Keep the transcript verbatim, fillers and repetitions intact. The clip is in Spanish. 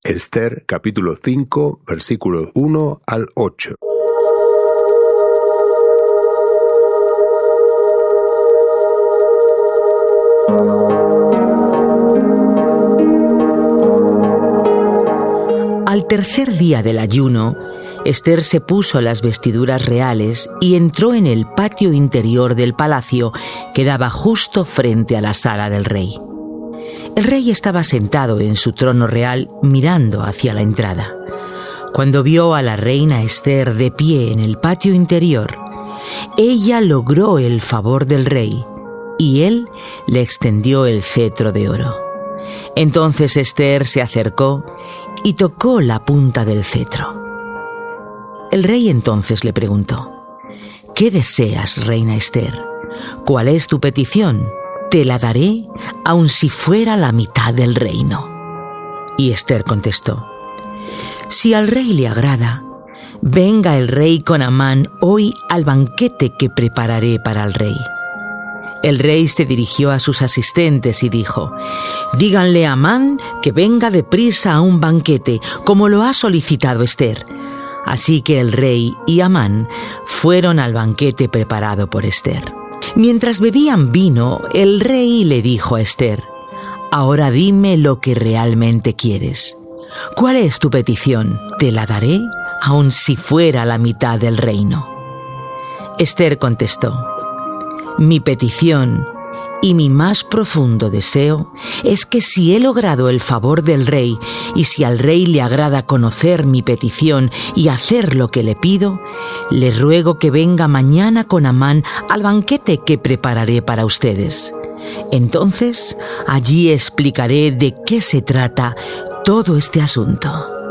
Esther capítulo cinco, versículos uno al ocho. Al tercer día del ayuno, Esther se puso las vestiduras reales y entró en el patio interior del palacio que daba justo frente a la sala del rey. El rey estaba sentado en su trono real mirando hacia la entrada. Cuando vio a la reina Esther de pie en el patio interior, ella logró el favor del rey y él le extendió el cetro de oro. Entonces Esther se acercó y tocó la punta del cetro. El rey entonces le preguntó: ¿Qué deseas, reina Esther? ¿Cuál es tu petición? Te la daré, aun si fuera la mitad del reino. Y Esther contestó: Si al rey le agrada, venga el rey con Amán hoy al banquete que prepararé para el rey. El rey se dirigió a sus asistentes y dijo: Díganle a Amán que venga deprisa a un banquete, como lo ha solicitado Esther. Así que el rey y Amán fueron al banquete preparado por Esther. Mientras bebían vino, el rey le dijo a Esther: Ahora dime lo que realmente quieres. ¿Cuál es tu petición? Te la daré, aun si fuera la mitad del reino. Esther contestó: Mi petición y mi más profundo deseo es que si he logrado el favor del rey y si al rey le agrada conocer mi petición y hacer lo que le pido, le ruego que venga mañana con Amán al banquete que prepararé para ustedes. Entonces, allí explicaré de qué se trata todo este asunto.